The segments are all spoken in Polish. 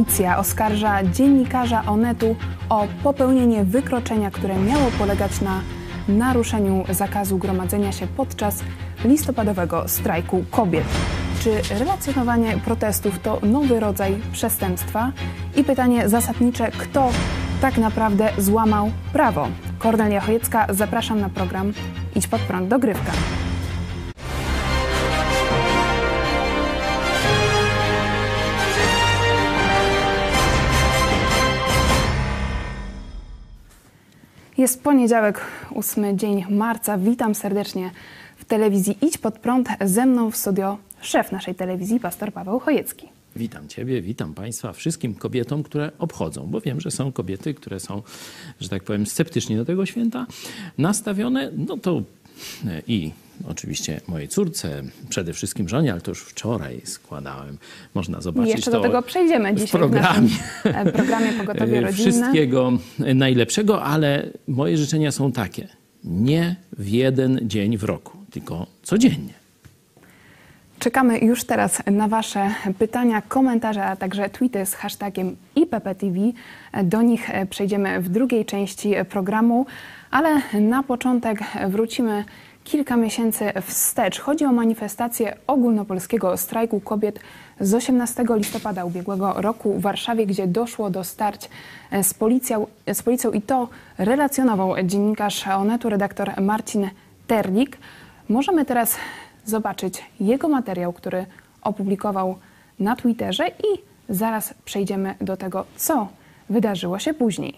Policja oskarża dziennikarza Onetu o popełnienie wykroczenia, które miało polegać na naruszeniu zakazu gromadzenia się podczas listopadowego strajku kobiet. Czy relacjonowanie protestów to nowy rodzaj przestępstwa? I pytanie zasadnicze, kto tak naprawdę złamał prawo? Kornelia Chojecka, zapraszam na program Idź pod prąd, dogrywka. Jest poniedziałek, 8 dzień marca. Witam serdecznie w telewizji Idź pod prąd. Ze mną w studio szef naszej telewizji, pastor Paweł Chojecki. Witam Ciebie, witam Państwa, wszystkim kobietom, które obchodzą, bo wiem, że są kobiety, które są, że tak powiem, sceptycznie do tego święta nastawione. No to i oczywiście mojej córce, przede wszystkim żonie, ale to już wczoraj składałem. Można zobaczyć I jeszcze do tego przejdziemy dzisiaj w naszym programie Pogotowie Rodzinne. Wszystkiego najlepszego, ale moje życzenia są takie. Nie w jeden dzień w roku, tylko codziennie. Czekamy już teraz na Wasze pytania, komentarze, a także tweety z hashtagiem IPPTV. Do nich przejdziemy w drugiej części programu, ale na początek wrócimy kilka miesięcy wstecz. Chodzi o manifestację ogólnopolskiego strajku kobiet z 18 listopada ubiegłego roku w Warszawie, gdzie doszło do starć z policją i to relacjonował dziennikarz Onetu, redaktor Marcin Terlik. Możemy teraz zobaczyć jego materiał, który opublikował na Twitterze i zaraz przejdziemy do tego, co wydarzyło się później.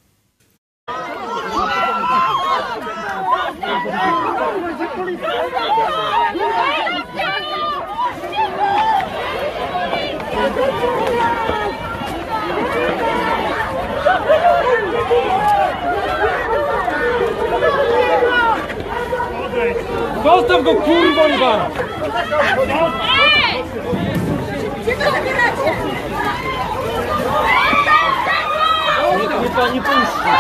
Zostaw go, kurwa, Iwan! Gdzie to zabieracie? Nie pani puści!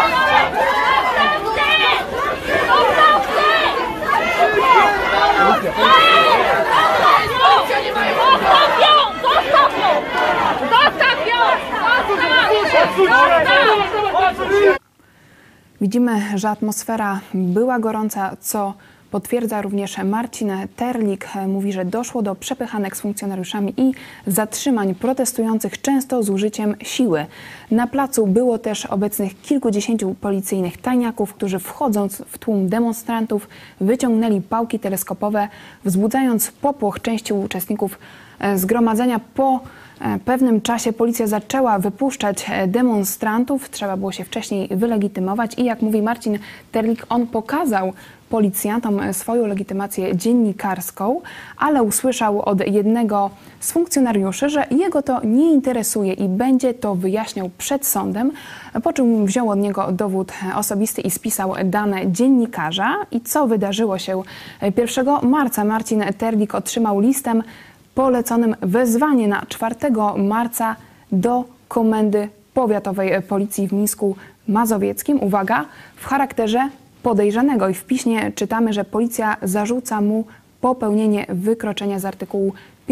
Widzimy, że atmosfera była gorąca, co potwierdza również Marcin Terlik. Mówi, że doszło do przepychanek z funkcjonariuszami i zatrzymań protestujących, często z użyciem siły. Na placu było też obecnych kilkudziesięciu policyjnych tajniaków, którzy wchodząc w tłum demonstrantów wyciągnęli pałki teleskopowe, wzbudzając popłoch części uczestników zgromadzenia. Po pewnym czasie policja zaczęła wypuszczać demonstrantów. Trzeba było się wcześniej wylegitymować i jak mówi Marcin Terlik, on pokazał policjantom swoją legitymację dziennikarską, ale usłyszał od jednego z funkcjonariuszy, że jego to nie interesuje i będzie to wyjaśniał przed sądem, po czym wziął od niego dowód osobisty i spisał dane dziennikarza. I co wydarzyło się 1 marca? Marcin Terlik otrzymał listem poleconym wezwanie na 4 marca do Komendy Powiatowej Policji w Mińsku Mazowieckim. Uwaga, w charakterze podejrzanego i w piśmie czytamy, że policja zarzuca mu popełnienie wykroczenia z artykułu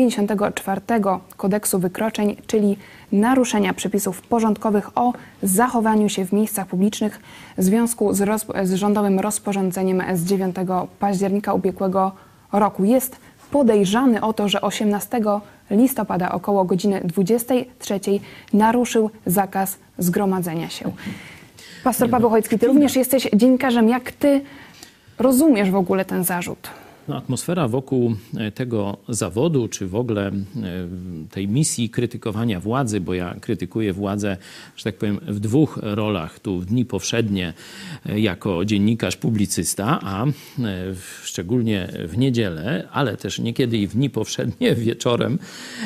54 Kodeksu Wykroczeń, czyli naruszenia przepisów porządkowych o zachowaniu się w miejscach publicznych w związku z rządowym rozporządzeniem z 9 października ubiegłego roku. Jest podejrzany o to, że 18 listopada około godziny 23 naruszył zakaz zgromadzenia się. Pastor Paweł Chojecki, ty również jesteś dziennikarzem. Jak ty rozumiesz w ogóle ten zarzut? No, atmosfera wokół tego zawodu, czy w ogóle tej misji krytykowania władzy, bo ja krytykuję władzę, że tak powiem, w dwóch rolach. Tu w dni powszednie jako dziennikarz, publicysta, a szczególnie w niedzielę, ale też niekiedy i w dni powszednie wieczorem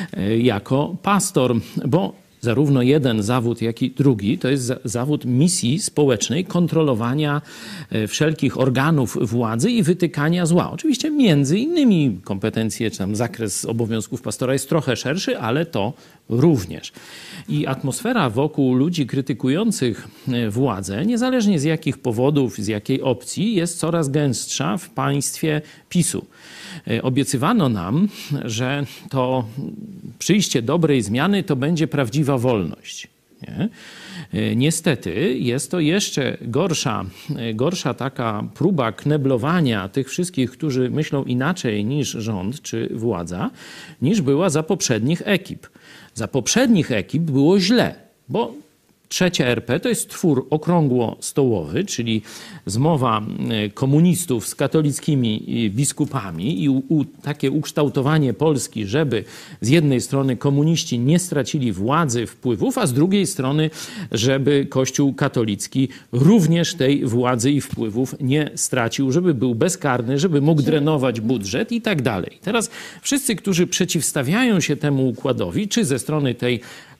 jako pastor, bo zarówno jeden zawód, jak i drugi to jest zawód misji społecznej, kontrolowania wszelkich organów władzy i wytykania zła. Oczywiście między innymi kompetencje, czy tam zakres obowiązków pastora jest trochę szerszy, ale to również. I atmosfera wokół ludzi krytykujących władzę, niezależnie z jakich powodów, z jakiej opcji, jest coraz gęstsza w państwie PiS-u. Obiecywano nam, że to przyjście dobrej zmiany to będzie prawdziwa prawdziwa wolność. Nie? Niestety jest to jeszcze gorsza taka próba kneblowania tych wszystkich, którzy myślą inaczej niż rząd czy władza, niż była za poprzednich ekip. Za poprzednich ekip było źle, bo Trzecia RP to jest twór okrągłostołowy, czyli zmowa komunistów z katolickimi biskupami i takie ukształtowanie Polski, żeby z jednej strony komuniści nie stracili władzy, wpływów, a z drugiej strony, żeby Kościół katolicki również tej władzy i wpływów nie stracił, żeby był bezkarny, żeby mógł drenować budżet i tak dalej. Teraz wszyscy, którzy przeciwstawiają się temu układowi, czy ze strony tej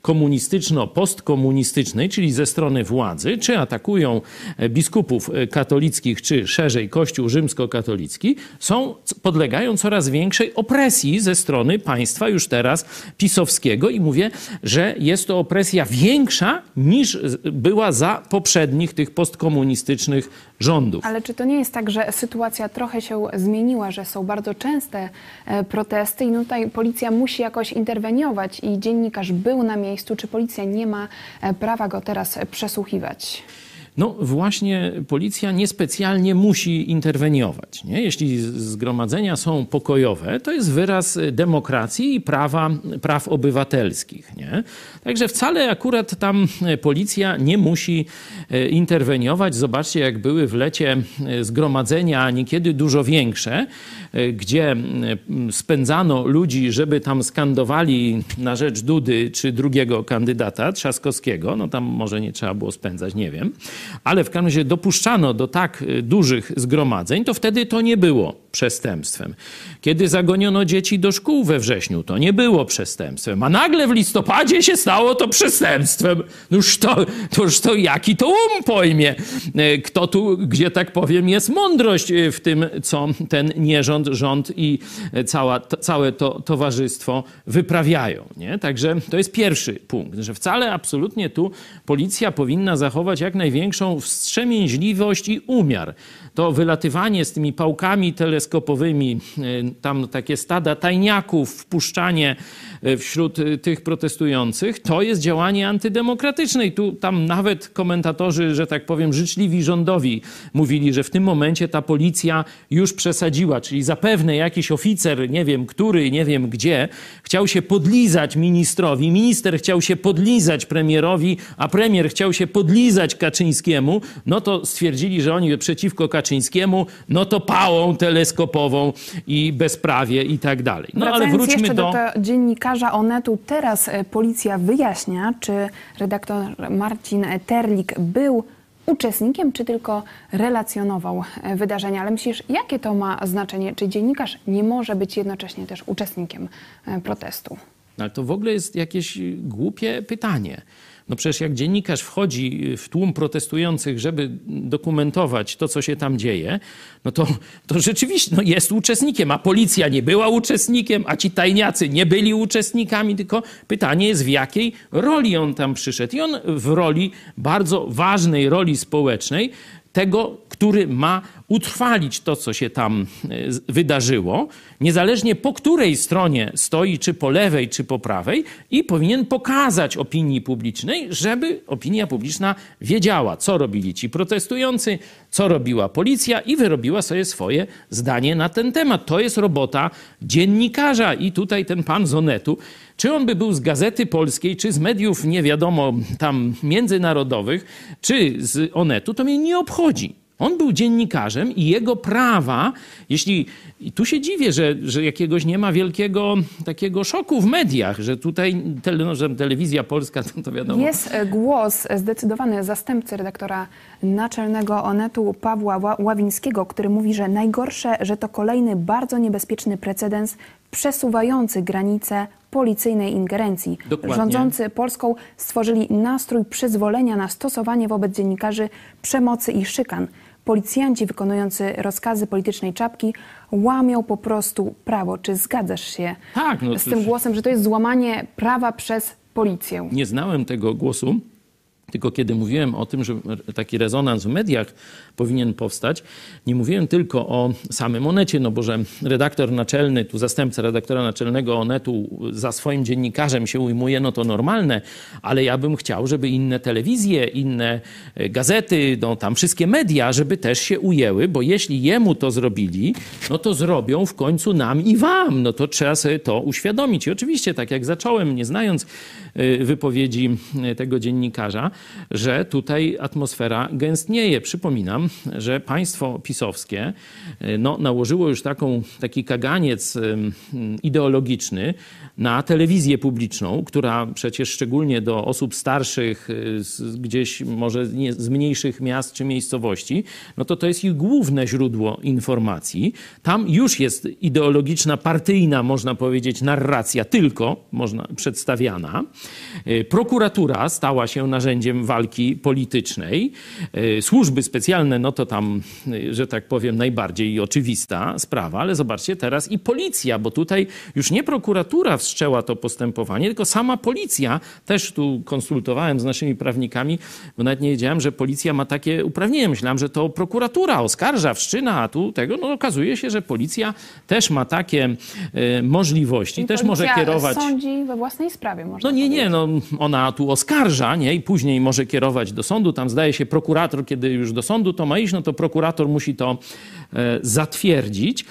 komunistyczno-postkomunistycznej, czyli ze strony władzy, czy atakują biskupów katolickich, czy szerzej Kościół rzymskokatolicki, podlegają coraz większej opresji ze strony państwa już teraz pisowskiego i mówię, że jest to opresja większa niż była za poprzednich tych postkomunistycznych rządów. Ale czy to nie jest tak, że sytuacja trochę się zmieniła, że są bardzo częste protesty i tutaj policja musi jakoś interweniować i dziennikarz był na miejscu, czy policja nie ma prawa go teraz przesłuchiwać? No właśnie policja niespecjalnie musi interweniować. Nie? Jeśli zgromadzenia są pokojowe, to jest wyraz demokracji i praw obywatelskich. Nie? Także wcale akurat tam policja nie musi interweniować. Zobaczcie, jak były w lecie zgromadzenia niekiedy dużo większe, gdzie spędzano ludzi, żeby tam skandowali na rzecz Dudy czy drugiego kandydata, Trzaskowskiego. No tam może nie trzeba było spędzać, nie wiem. Ale w każdym razie dopuszczano do tak dużych zgromadzeń, to wtedy to nie było przestępstwem. Kiedy zagoniono dzieci do szkół we wrześniu, to nie było przestępstwem. A nagle w listopadzie się stało to przestępstwem. Noż to jaki to pojmie? Kto tu, gdzie tak powiem, jest mądrość w tym, co ten nierząd, rząd i całe to towarzystwo wyprawiają. Nie? Także to jest pierwszy punkt, że wcale absolutnie tu policja powinna zachować jak największą wstrzemięźliwość i umiar. To wylatywanie z tymi pałkami teleskopowymi, tam takie stada tajniaków, wpuszczanie wśród tych protestujących, to jest działanie antydemokratyczne. I tam nawet komentatorzy, że tak powiem, życzliwi rządowi mówili, że w tym momencie ta policja już przesadziła, czyli zapewne jakiś oficer, nie wiem który, nie wiem gdzie, chciał się podlizać ministrowi, minister chciał się podlizać premierowi, a premier chciał się podlizać Kaczyńskiemu, no to stwierdzili, że oni przeciwko Kaczyńskiemu, no to pałą teleskopową i bezprawie i tak dalej. No ale wróćmy jeszcze do dziennikarza Onetu. Teraz policja wyjaśnia, czy redaktor Marcin Terlik był uczestnikiem, czy tylko relacjonował wydarzenia. Ale myślisz, jakie to ma znaczenie? Czy dziennikarz nie może być jednocześnie też uczestnikiem protestu? Ale to w ogóle jest jakieś głupie pytanie. No przecież jak dziennikarz wchodzi w tłum protestujących, żeby dokumentować to, co się tam dzieje, no to rzeczywiście jest uczestnikiem, a policja nie była uczestnikiem, a ci tajniacy nie byli uczestnikami, tylko pytanie jest, w jakiej roli on tam przyszedł. I on w roli, bardzo ważnej roli społecznej, tego, który ma utrwalić to, co się tam wydarzyło, niezależnie po której stronie stoi, czy po lewej, czy po prawej, i powinien pokazać opinii publicznej, żeby opinia publiczna wiedziała, co robili ci protestujący, co robiła policja i wyrobiła sobie swoje zdanie na ten temat. To jest robota dziennikarza i tutaj ten pan z Onetu, czy on by był z Gazety Polskiej, czy z mediów nie wiadomo tam międzynarodowych, czy z Onetu, to mnie nie obchodzi. On był dziennikarzem i jego prawa, i tu się dziwię, że jakiegoś nie ma wielkiego takiego szoku w mediach, że tutaj że telewizja polska, to wiadomo. Jest głos zdecydowany zastępcy redaktora naczelnego Onetu Pawła Ławińskiego, który mówi, że najgorsze, że to kolejny bardzo niebezpieczny precedens przesuwający granice policyjnej ingerencji. Dokładnie. Rządzący Polską stworzyli nastrój przyzwolenia na stosowanie wobec dziennikarzy przemocy i szykan. Policjanci wykonujący rozkazy politycznej czapki łamią po prostu prawo. Czy zgadzasz się z tym głosem, że to jest złamanie prawa przez policję? Nie znałem tego głosu, tylko kiedy mówiłem o tym, że taki rezonans w mediach powinien powstać. Nie mówiłem tylko o samym Onecie, no bo że redaktor naczelny, tu zastępca redaktora naczelnego Onetu za swoim dziennikarzem się ujmuje, no to normalne, ale ja bym chciał, żeby inne telewizje, inne gazety, no tam wszystkie media, żeby też się ujęły, bo jeśli jemu to zrobili, no to zrobią w końcu nam i wam. No to trzeba sobie to uświadomić. I oczywiście, tak jak zacząłem, nie znając wypowiedzi tego dziennikarza, że tutaj atmosfera gęstnieje. Przypominam, że państwo pisowskie no, nałożyło już taki kaganiec ideologiczny na telewizję publiczną, która przecież szczególnie do osób starszych, gdzieś może z mniejszych miast czy miejscowości, no to jest ich główne źródło informacji. Tam już jest ideologiczna, partyjna, można powiedzieć, narracja tylko przedstawiana. Prokuratura stała się narzędziem walki politycznej. Służby specjalne, no to tam, że tak powiem, najbardziej oczywista sprawa, ale zobaczcie teraz i policja, bo tutaj już nie prokuratura wszczęła to postępowanie, tylko sama policja. Też tu konsultowałem z naszymi prawnikami, bo nawet nie wiedziałem, że policja ma takie uprawnienia. Myślałem, że to prokuratura oskarża, wszczyna, a tu tego, no okazuje się, że policja też ma takie możliwości, też może kierować... sądzi we własnej sprawie, można No nie, powiedzieć. no ona tu oskarża, nie? I później może kierować do sądu. Tam zdaje się prokurator, kiedy już do sądu to ma iść, no to prokurator musi to zatwierdzić.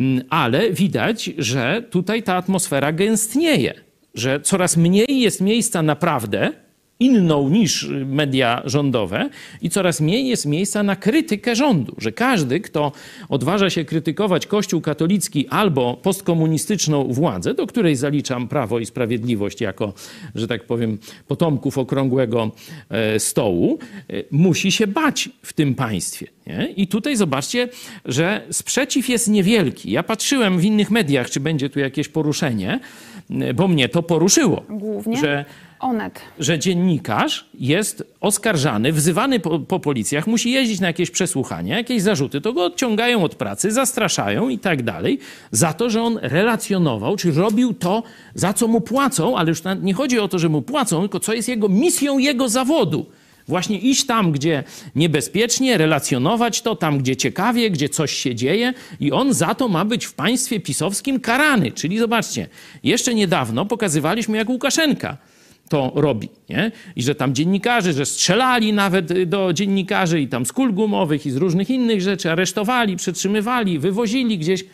Ale widać, że tutaj ta atmosfera gęstnieje, że coraz mniej jest miejsca na prawdę, inną niż media rządowe i coraz mniej jest miejsca na krytykę rządu, że każdy, kto odważa się krytykować Kościół katolicki albo postkomunistyczną władzę, do której zaliczam Prawo i Sprawiedliwość jako, że tak powiem, potomków okrągłego stołu, musi się bać w tym państwie. Nie? I tutaj zobaczcie, że sprzeciw jest niewielki. Ja patrzyłem w innych mediach, czy będzie tu jakieś poruszenie, bo mnie to poruszyło. Głównie Onet. Że dziennikarz jest oskarżany, wzywany po policjach, musi jeździć na jakieś przesłuchania, jakieś zarzuty, to go odciągają od pracy, zastraszają i tak dalej, za to, że on relacjonował, czy robił to, za co mu płacą, ale już nie chodzi o to, że mu płacą, tylko co jest jego misją, jego zawodu. Właśnie iść tam, gdzie niebezpiecznie, relacjonować to, tam, gdzie ciekawie, gdzie coś się dzieje i on za to ma być w państwie pisowskim karany. Czyli zobaczcie, jeszcze niedawno pokazywaliśmy, jak Łukaszenka to robi, nie? I że tam dziennikarze, że strzelali nawet do dziennikarzy i tam z kul gumowych i z różnych innych rzeczy, aresztowali, przetrzymywali, wywozili gdzieś.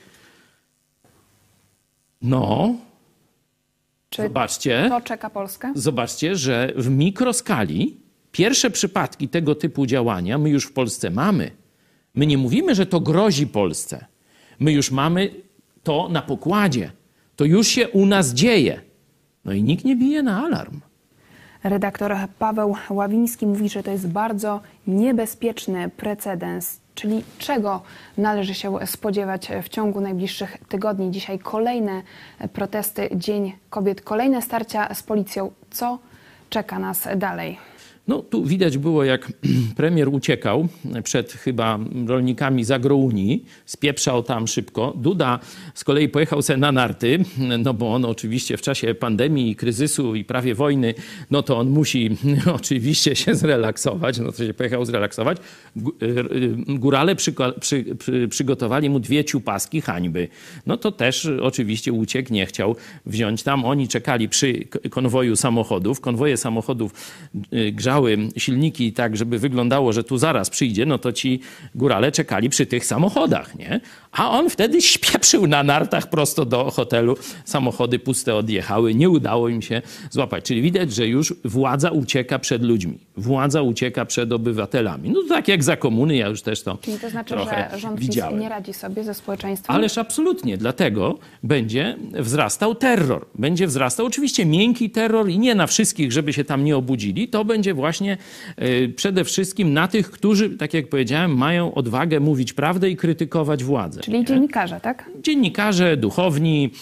No, Czy zobaczcie. to czeka Polskę? Zobaczcie, że w mikroskali pierwsze przypadki tego typu działania my już w Polsce mamy. My nie mówimy, że to grozi Polsce. My już mamy to na pokładzie. To już się u nas dzieje. No i nikt nie bije na alarm. Redaktor Paweł Ławiński mówi, że to jest bardzo niebezpieczny precedens. Czyli czego należy się spodziewać w ciągu najbliższych tygodni? Dzisiaj kolejne protesty, Dzień Kobiet, kolejne starcia z policją. Co czeka nas dalej? No tu widać było, jak premier uciekał przed chyba rolnikami z Agrounii, spieprzał tam szybko. Duda z kolei pojechał se na narty, no bo on oczywiście w czasie pandemii, kryzysu i prawie wojny, no to on musi oczywiście się zrelaksować, no to się pojechał zrelaksować. Górale przygotowali mu 2 ciupaski hańby. No to też oczywiście uciekł, nie chciał wziąć tam. Oni czekali przy konwoju samochodów. Konwoje samochodów grzały silniki tak, żeby wyglądało, że tu zaraz przyjdzie, no to ci górale czekali przy tych samochodach, nie? A on wtedy śpieprzył na nartach prosto do hotelu. Samochody puste odjechały, nie udało im się złapać. Czyli widać, że już władza ucieka przed ludźmi. Władza ucieka przed obywatelami. No tak jak za komuny, ja już też to Czyli to znaczy, trochę że rząd widziałem. PiS nie radzi sobie ze społeczeństwem? Ależ absolutnie. Dlatego będzie wzrastał terror. Będzie wzrastał oczywiście miękki terror i nie na wszystkich, żeby się tam nie obudzili. To będzie właśnie przede wszystkim na tych, którzy, tak jak powiedziałem, mają odwagę mówić prawdę i krytykować władzę. Czyli nie? dziennikarze, tak? Dziennikarze, duchowni,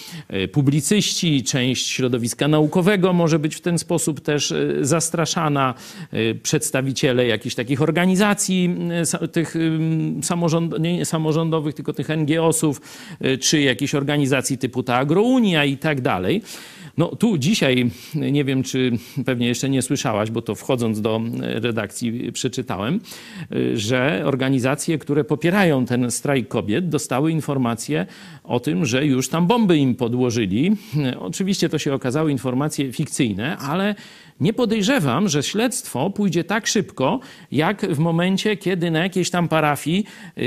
publicyści, część środowiska naukowego może być w ten sposób też zastraszana. przedstawiciele jakichś takich organizacji tych samorządowych, tylko tych NGO-sów, czy jakichś organizacji typu ta Agrounia i tak dalej. No tu dzisiaj, nie wiem, czy pewnie jeszcze nie słyszałaś, bo to wchodząc do redakcji przeczytałem, że organizacje, które popierają ten strajk kobiet, dostały informację o tym, że już tam bomby im podłożyli. Oczywiście to się okazały informacje fikcyjne, ale nie podejrzewam, że śledztwo pójdzie tak szybko, jak w momencie, kiedy na jakiejś tam parafii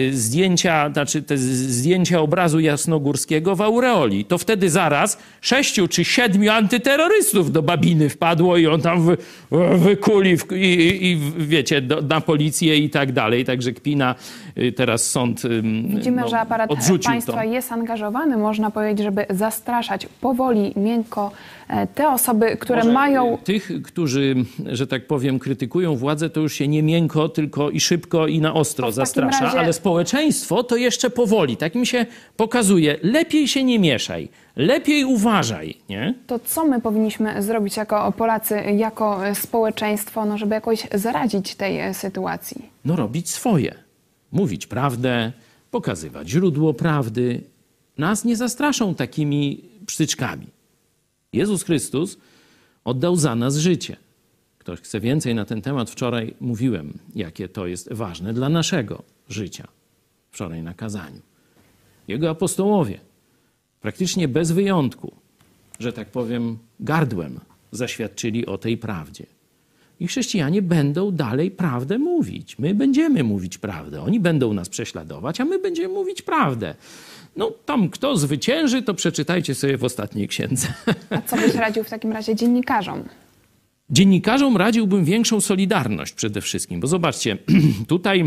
te zdjęcia obrazu Jasnogórskiego w aureoli. To wtedy zaraz 6 czy 7 antyterrorystów do Babiny wpadło i on tam wykuli i wiecie, na policję i tak dalej. Także kpina, teraz sąd Widzimy, że aparat państwa to. jest angażowany, można powiedzieć, żeby zastraszać powoli, miękko te osoby, które Może mają... Tych, którzy, że tak powiem, krytykują władzę, to już się nie miękko, tylko i szybko i na ostro zastrasza, razie... ale społeczeństwo to jeszcze powoli. Tak mi się pokazuje. Lepiej się nie mieszaj, lepiej uważaj, nie? To co my powinniśmy zrobić jako Polacy, jako społeczeństwo, no, żeby jakoś zaradzić tej sytuacji? No robić swoje. Mówić prawdę, pokazywać źródło prawdy. Nas nie zastraszą takimi psztyczkami. Jezus Chrystus oddał za nas życie. Ktoś chce więcej na ten temat, wczoraj mówiłem, jakie to jest ważne dla naszego życia. Wczoraj na kazaniu. Jego apostołowie praktycznie bez wyjątku, że tak powiem, gardłem zaświadczyli o tej prawdzie. I chrześcijanie będą dalej prawdę mówić. My będziemy mówić prawdę. Oni będą nas prześladować, a my będziemy mówić prawdę. No tam kto zwycięży, to przeczytajcie sobie w ostatniej księdze. A co byś radził w takim razie dziennikarzom? Dziennikarzom radziłbym większą solidarność przede wszystkim, bo zobaczcie, tutaj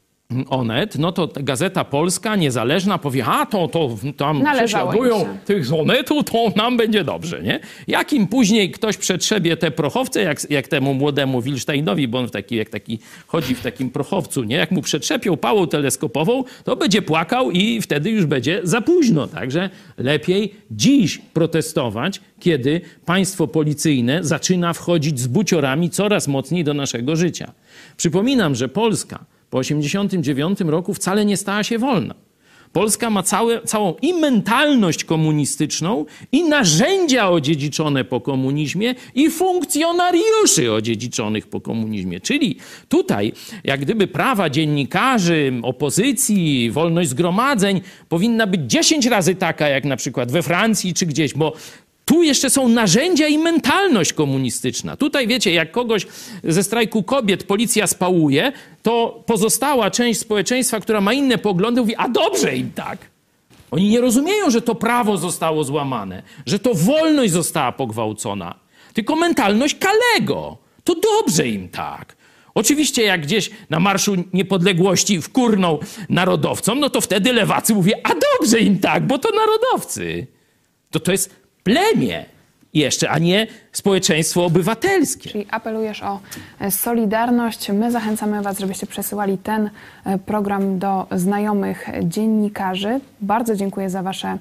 Onet, no to Gazeta Polska, niezależna, powie, a to tam prześladują tych z Onetu, to nam będzie dobrze, nie? Jak im później ktoś przetrzebie te prochowce, jak temu młodemu Wilsteinowi, bo on chodzi w takim prochowcu, nie? Jak mu przetrzepią pałą teleskopową, to będzie płakał i wtedy już będzie za późno. Także lepiej dziś protestować, kiedy państwo policyjne zaczyna wchodzić z buciorami coraz mocniej do naszego życia. Przypominam, że Polska po 1989 roku wcale nie stała się wolna. Polska ma całą i mentalność komunistyczną, i narzędzia odziedziczone po komunizmie, i funkcjonariuszy odziedziczonych po komunizmie. Czyli tutaj, jak gdyby prawa dziennikarzy, opozycji, wolność zgromadzeń powinna być 10 razy taka, jak na przykład we Francji czy gdzieś, bo tu jeszcze są narzędzia i mentalność komunistyczna. Tutaj wiecie, jak kogoś ze strajku kobiet policja spałuje, to pozostała część społeczeństwa, która ma inne poglądy, mówi, a dobrze im tak. Oni nie rozumieją, że to prawo zostało złamane, że to wolność została pogwałcona, tylko mentalność Kalego. To dobrze im tak. Oczywiście jak gdzieś na Marszu Niepodległości wkurną narodowcom, no to wtedy lewacy mówią, a dobrze im tak, bo to narodowcy. To jest plemię jeszcze, a nie społeczeństwo obywatelskie. Czyli apelujesz o solidarność. My zachęcamy was, żebyście przesyłali ten program do znajomych dziennikarzy. Bardzo dziękuję za wasze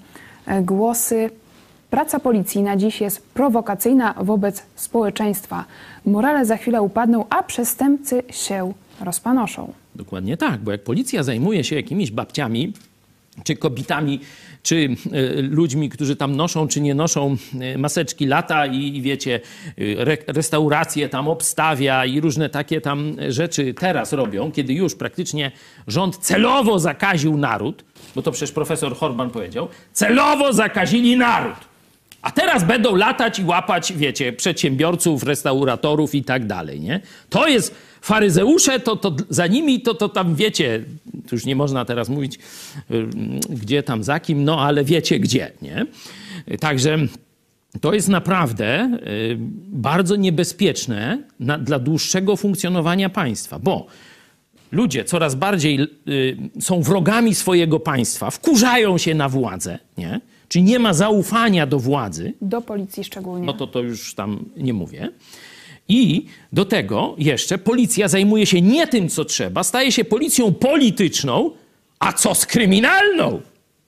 głosy. Praca policji na dziś jest prowokacyjna wobec społeczeństwa. Morale za chwilę upadną, a przestępcy się rozpanoszą. Dokładnie tak, bo jak policja zajmuje się jakimiś babciami, czy kobietami, czy ludźmi, którzy tam noszą, czy nie noszą maseczki, lata i wiecie, restauracje tam obstawia i różne takie tam rzeczy teraz robią, kiedy już praktycznie rząd celowo zakaził naród, bo to przecież profesor Horban powiedział, celowo zakazili naród. A teraz będą latać i łapać, wiecie, przedsiębiorców, restauratorów i tak dalej, nie? To jest faryzeusze, to za nimi to tam, wiecie, to już nie można teraz mówić, gdzie tam za kim, no ale wiecie gdzie, nie? Także to jest naprawdę bardzo niebezpieczne dla dłuższego funkcjonowania państwa, bo ludzie coraz bardziej są wrogami swojego państwa, wkurzają się na władzę, nie? Czyli nie ma zaufania do władzy. Do policji szczególnie. No to już tam nie mówię. I do tego jeszcze policja zajmuje się nie tym, co trzeba, staje się policją polityczną, a co z kryminalną?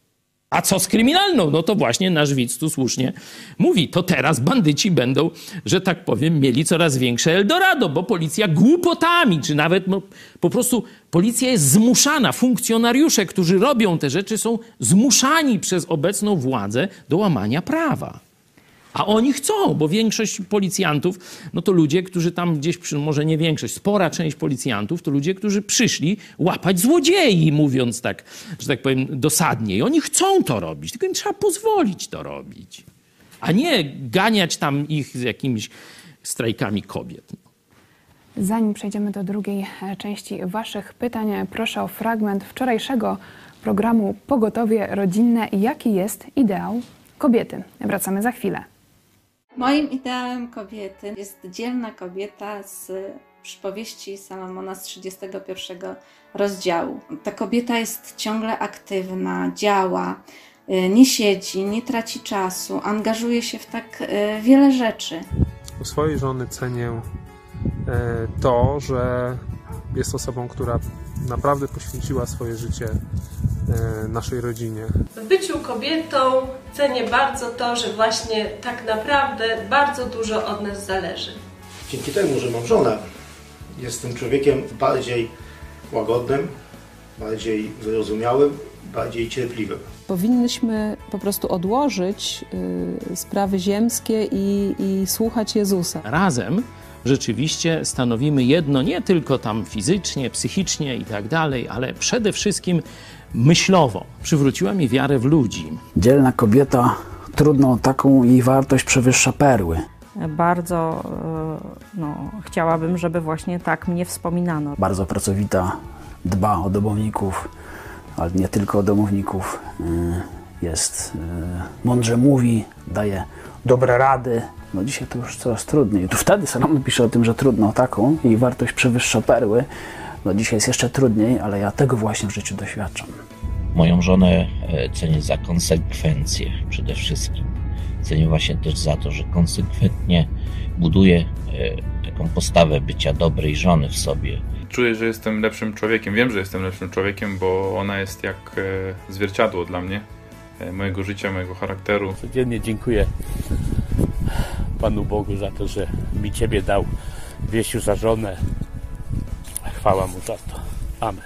A co z kryminalną? No to właśnie nasz widz tu słusznie mówi. To teraz bandyci będą, że tak powiem, mieli coraz większe Eldorado, bo policja głupotami, czy nawet po prostu policja jest zmuszana. Funkcjonariusze, którzy robią te rzeczy, są zmuszani przez obecną władzę do łamania prawa. A oni chcą, bo większość policjantów, no to ludzie, którzy tam gdzieś, może nie większość, spora część policjantów, to ludzie, którzy przyszli łapać złodziei, mówiąc tak, że tak powiem, dosadnie. I oni chcą to robić, tylko im trzeba pozwolić to robić. A nie ganiać tam ich z jakimiś strajkami kobiet. Zanim przejdziemy do drugiej części waszych pytań, proszę o fragment wczorajszego programu Pogotowie Rodzinne. Jaki jest ideał kobiety? Wracamy za chwilę. Moim ideałem kobiety jest dzielna kobieta z przypowieści Salomona z 31 rozdziału. Ta kobieta jest ciągle aktywna, działa, nie siedzi, nie traci czasu, angażuje się w tak wiele rzeczy. U swojej żony cenię to, że jest osobą, która naprawdę poświęciła swoje życie naszej rodzinie. W byciu kobietą cenię bardzo to, że właśnie tak naprawdę bardzo dużo od nas zależy. Dzięki temu, że mam żonę, jestem człowiekiem bardziej łagodnym, bardziej wyrozumiałym, bardziej cierpliwym. Powinnyśmy po prostu odłożyć sprawy ziemskie i słuchać Jezusa. Razem rzeczywiście stanowimy jedno, nie tylko tam fizycznie, psychicznie i tak dalej, ale przede wszystkim myślowo. Przywróciła mi wiarę w ludzi. Dzielna kobieta, trudno taką, jej wartość przewyższa perły. Bardzo chciałabym, żeby właśnie tak mnie wspominano. Bardzo pracowita, dba o domowników, ale nie tylko o domowników. Mądrze mówi, daje dobre rady. No dzisiaj to już coraz trudniej. Tu wtedy Salomon pisze o tym, że trudno o taką, jej wartość przewyższa perły. No dzisiaj jest jeszcze trudniej, ale ja tego właśnie w życiu doświadczam. Moją żonę cenię za konsekwencję przede wszystkim. Cenię właśnie też za to, że konsekwentnie buduje taką postawę bycia dobrej żony w sobie. Czuję, że jestem lepszym człowiekiem. Wiem, że jestem lepszym człowiekiem, bo ona jest jak zwierciadło dla mnie, mojego życia, mojego charakteru. Codziennie dziękuję Panu Bogu za to, że mi Ciebie dał, Wiesiu, za żonę. Chwała Mu za to. Amen.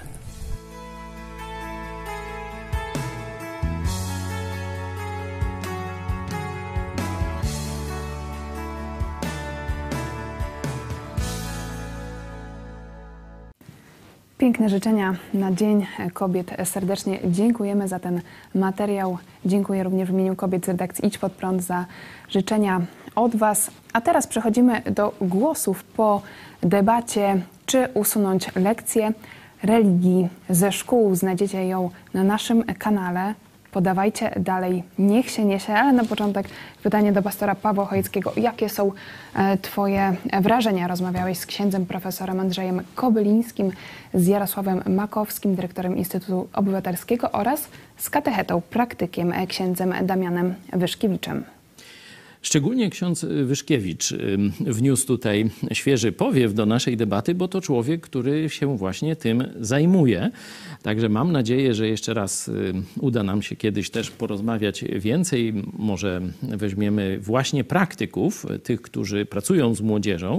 Piękne życzenia na Dzień Kobiet. Serdecznie dziękujemy za ten materiał. Dziękuję również w imieniu kobiet z redakcji Idź Pod Prąd za życzenia od Was. A teraz przechodzimy do głosów po debacie, czy usunąć lekcję religii ze szkół. Znajdziecie ją na naszym kanale. Podawajcie dalej, niech się niesie, ale na początek pytanie do pastora Pawła Chojeckiego. Jakie są Twoje wrażenia? Rozmawiałeś z księdzem profesorem Andrzejem Kobylińskim, z Jarosławem Makowskim, dyrektorem Instytutu Obywatelskiego oraz z katechetą, praktykiem, księdzem Damianem Wyszkiewiczem. Szczególnie ksiądz Wyszkiewicz wniósł tutaj świeży powiew do naszej debaty, bo to człowiek, który się właśnie tym zajmuje. Także mam nadzieję, że jeszcze raz uda nam się kiedyś też porozmawiać więcej. Może weźmiemy właśnie praktyków, tych, którzy pracują z młodzieżą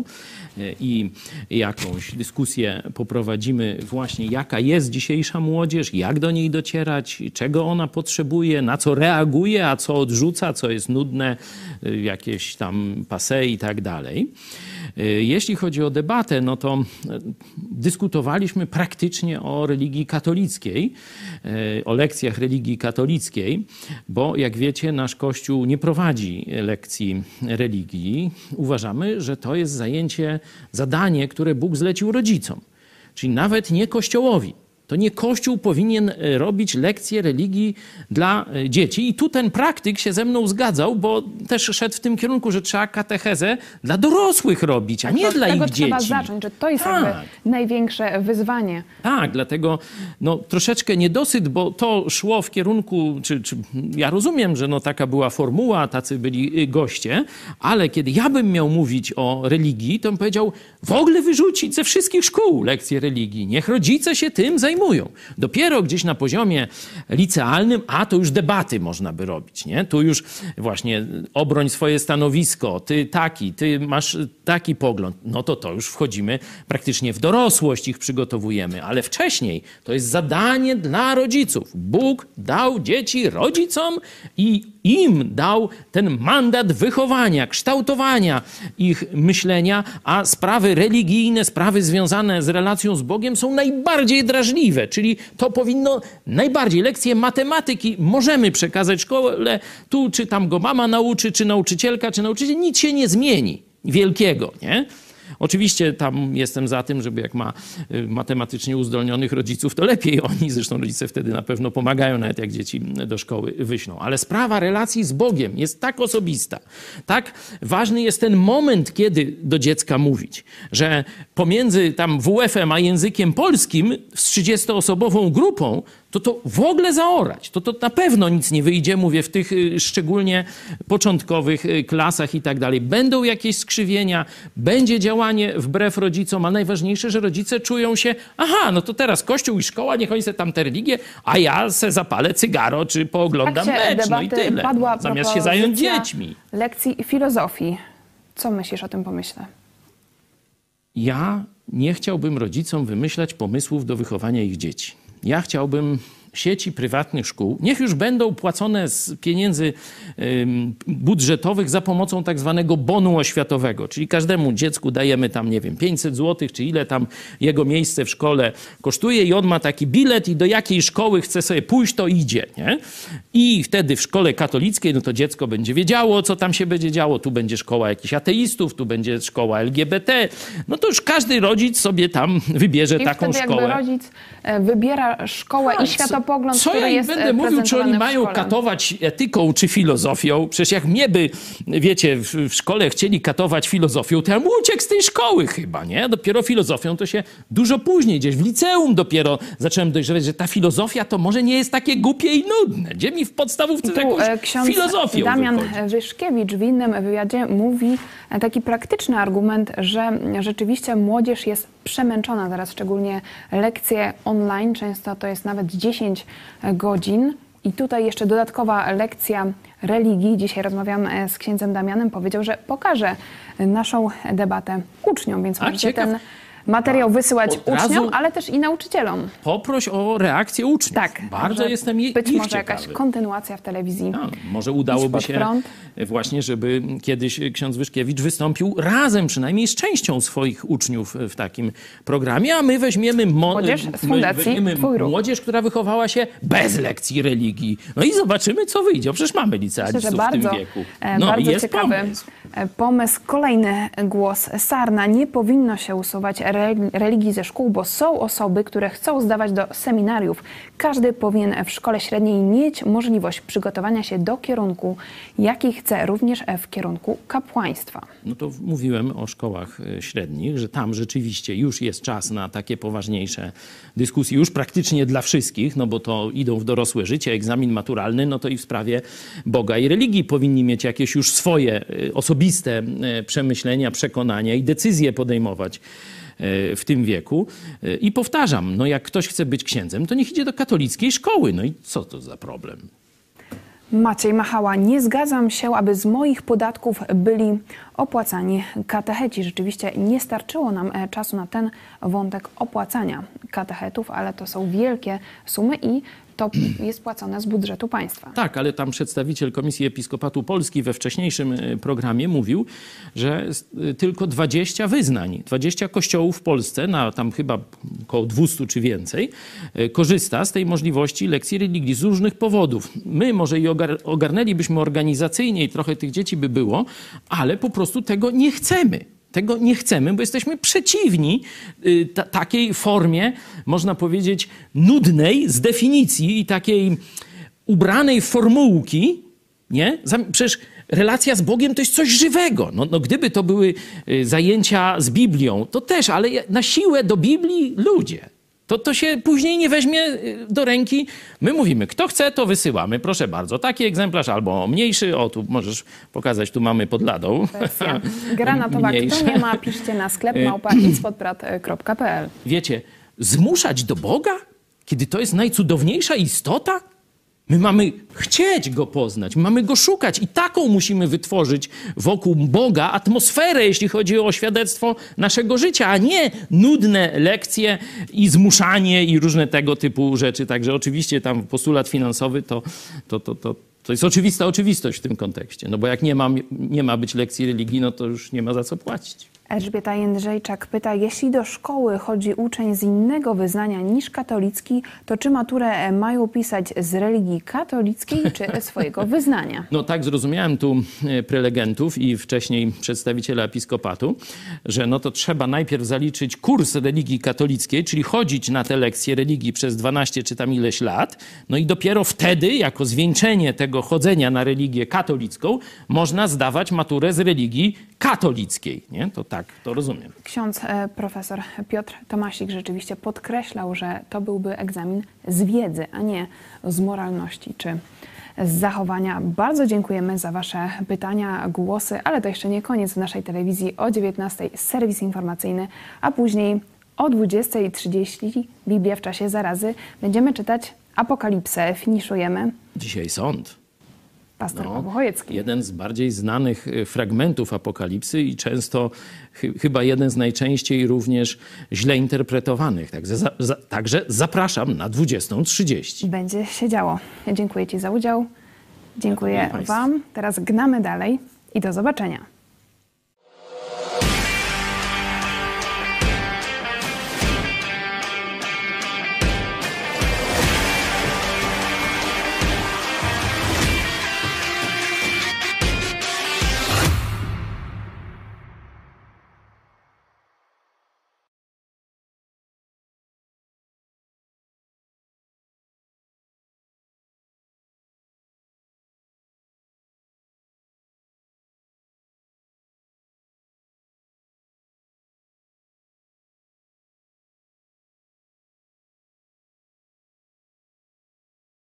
i jakąś dyskusję poprowadzimy właśnie, jaka jest dzisiejsza młodzież, jak do niej docierać, czego ona potrzebuje, na co reaguje, a co odrzuca, co jest nudne, jakieś tam passé i tak dalej. Jeśli chodzi o debatę, no to dyskutowaliśmy praktycznie o religii katolickiej, o lekcjach religii katolickiej, bo jak wiecie, nasz Kościół nie prowadzi lekcji religii. Uważamy, że to jest zadanie, które Bóg zlecił rodzicom, czyli nawet nie Kościołowi. To nie Kościół powinien robić lekcje religii dla dzieci. I tu ten praktyk się ze mną zgadzał, bo też szedł w tym kierunku, że trzeba katechezę dla dorosłych robić, a nie dla ich dzieci. Trzeba zacząć, że to jest jakby największe wyzwanie. Tak, dlatego troszeczkę niedosyt, bo to szło w kierunku, ja rozumiem, że taka była formuła, tacy byli goście, ale kiedy ja bym miał mówić o religii, to bym powiedział, w ogóle wyrzucić ze wszystkich szkół lekcje religii. Niech rodzice się tym zajmują. zajmują. Dopiero gdzieś na poziomie licealnym, a to już debaty można by robić, nie? Tu już właśnie obroń swoje stanowisko, ty masz taki pogląd. No to już wchodzimy praktycznie w dorosłość, ich przygotowujemy, ale wcześniej to jest zadanie dla rodziców. Bóg dał dzieci rodzicom i im dał ten mandat wychowania, kształtowania ich myślenia, a sprawy religijne, sprawy związane z relacją z Bogiem są najbardziej drażliwe, czyli to powinno najbardziej. Lekcje matematyki możemy przekazać szkole, tu czy tam go mama nauczy, czy nauczycielka, czy nauczyciel, nic się nie zmieni wielkiego, nie? Oczywiście tam jestem za tym, żeby jak ma matematycznie uzdolnionych rodziców, to lepiej oni, zresztą rodzice wtedy na pewno pomagają, nawet jak dzieci do szkoły wyślą. Ale sprawa relacji z Bogiem jest tak osobista, tak ważny jest ten moment, kiedy do dziecka mówić, że pomiędzy tam WF-em a językiem polskim z 30-osobową grupą to w ogóle zaorać. To na pewno nic nie wyjdzie, mówię, w tych szczególnie początkowych klasach i tak dalej. Będą jakieś skrzywienia, będzie działanie wbrew rodzicom, a najważniejsze, że rodzice czują się, no to teraz Kościół i szkoła, niech oni se tam te religie, a ja se zapalę cygaro, czy pooglądam mecz, no i tyle. Zamiast się zająć dziećmi. Lekcji filozofii. Co myślisz o tym pomyśle? Ja nie chciałbym rodzicom wymyślać pomysłów do wychowania ich dzieci. Ja chciałbym sieci prywatnych szkół, niech już będą płacone z pieniędzy budżetowych za pomocą tak zwanego bonu oświatowego, czyli każdemu dziecku dajemy tam, nie wiem, 500 zł, czy ile tam jego miejsce w szkole kosztuje i on ma taki bilet i do jakiej szkoły chce sobie pójść, to idzie, nie? I wtedy w szkole katolickiej, no to dziecko będzie wiedziało, co tam się będzie działo, tu będzie szkoła jakichś ateistów, tu będzie szkoła LGBT, no to już każdy rodzic sobie tam wybierze taką wtedy szkołę. Jakby rodzic wybiera szkołę i światopogląd, co który ja im jest będę mówił, czy oni mają szkole. katować etyką czy filozofią? Przecież jak mnie by, wiecie, w szkole chcieli katować filozofią, to ja bym uciekł z tej szkoły chyba, nie? Dopiero filozofią to się dużo później, gdzieś w liceum dopiero zacząłem dojrzewać, że ta filozofia to może nie jest takie głupie i nudne. Gdzie mi w podstawówce jakąś filozofią Damian wychodzi? Wyszkiewicz w innym wywiadzie mówi taki praktyczny argument, że rzeczywiście młodzież jest przemęczona teraz, szczególnie lekcje online, często to jest nawet 10 godzin. I tutaj jeszcze dodatkowa lekcja religii. Dzisiaj rozmawiam z księdzem Damianem. Powiedział, że pokaże naszą debatę uczniom, więc możecie ten materiał wysyłać uczniom, ale też i nauczycielom. Poproś o reakcję uczniów. Tak. Bardzo jestem być może ciekawy. jakaś kontynuacja w telewizji. Może udałoby się właśnie, żeby kiedyś ksiądz Wyszkiewicz wystąpił razem przynajmniej z częścią swoich uczniów w takim programie, a my weźmiemy młodzież z Fundacji Twój Ruch. Młodzież, która wychowała się bez lekcji religii. No i zobaczymy, co wyjdzie. Przecież mamy licealistów w tym wieku. Bardzo jest ciekawy pomysł. Kolejny głos Sarna. Nie powinno się usuwać religii ze szkół, bo są osoby, które chcą zdawać do seminariów. Każdy powinien w szkole średniej mieć możliwość przygotowania się do kierunku, jaki chce, również w kierunku kapłaństwa. No to mówiłem o szkołach średnich, że tam rzeczywiście już jest czas na takie poważniejsze dyskusje, już praktycznie dla wszystkich, no bo to idą w dorosłe życie, egzamin maturalny, no to i w sprawie Boga i religii powinni mieć jakieś już swoje osobiste przemyślenia, przekonania i decyzje podejmować w tym wieku. I powtarzam, no jak ktoś chce być księdzem, to niech idzie do katolickiej szkoły. No i co to za problem? Maciej Machała. Nie zgadzam się, aby z moich podatków byli opłacani katecheci. Rzeczywiście nie starczyło nam czasu na ten wątek opłacania katechetów, ale to są wielkie sumy i to jest płacone z budżetu państwa. Tak, ale tam przedstawiciel Komisji Episkopatu Polski we wcześniejszym programie mówił, że tylko 20 wyznań, 20 kościołów w Polsce, na tam chyba około 200 czy więcej, korzysta z tej możliwości lekcji religii z różnych powodów. My może i ogarnęlibyśmy organizacyjnie i trochę tych dzieci by było, ale po prostu tego nie chcemy. Tego nie chcemy, bo jesteśmy przeciwni takiej formie, można powiedzieć, nudnej z definicji i takiej ubranej formułki, nie? Przecież relacja z Bogiem to jest coś żywego. No gdyby to były zajęcia z Biblią, to też, ale na siłę do Biblii ludzie. To się później nie weźmie do ręki. My mówimy, kto chce, to wysyłamy. Proszę bardzo, taki egzemplarz albo mniejszy. O, tu możesz pokazać, tu mamy pod ladą. Granatowa, kto nie ma, piszcie na sklep @ispodprat.pl. Wiecie, zmuszać do Boga? Kiedy to jest najcudowniejsza istota? My mamy chcieć Go poznać, my mamy Go szukać i taką musimy wytworzyć wokół Boga atmosferę, jeśli chodzi o świadectwo naszego życia, a nie nudne lekcje i zmuszanie i różne tego typu rzeczy. Także oczywiście tam postulat finansowy to jest oczywista oczywistość w tym kontekście. No bo jak nie ma być lekcji religii, no to już nie ma za co płacić. Elżbieta Jędrzejczak pyta, jeśli do szkoły chodzi uczeń z innego wyznania niż katolicki, to czy maturę mają pisać z religii katolickiej czy swojego wyznania? No tak, zrozumiałem tu prelegentów i wcześniej przedstawiciela episkopatu, że no to trzeba najpierw zaliczyć kurs religii katolickiej, czyli chodzić na te lekcje religii przez 12 czy tam ileś lat, no i dopiero wtedy, jako zwieńczenie tego chodzenia na religię katolicką, można zdawać maturę z religii katolickiej, nie? To tak, to rozumiem. Ksiądz profesor Piotr Tomasik rzeczywiście podkreślał, że to byłby egzamin z wiedzy, a nie z moralności czy z zachowania. Bardzo dziękujemy za Wasze pytania, głosy, ale to jeszcze nie koniec. W naszej telewizji o 19:00 serwis informacyjny, a później o 20:30 Biblia w czasie zarazy. Będziemy czytać Apokalipsę. Finiszujemy. Dzisiaj sąd. Pastor Paweł Chojecki. Jeden z bardziej znanych fragmentów Apokalipsy i często chyba jeden z najczęściej również źle interpretowanych. Także zapraszam na 20:30. Będzie się działo. Ja dziękuję Ci za udział. Dziękuję Wam. Teraz gnamy dalej i do zobaczenia.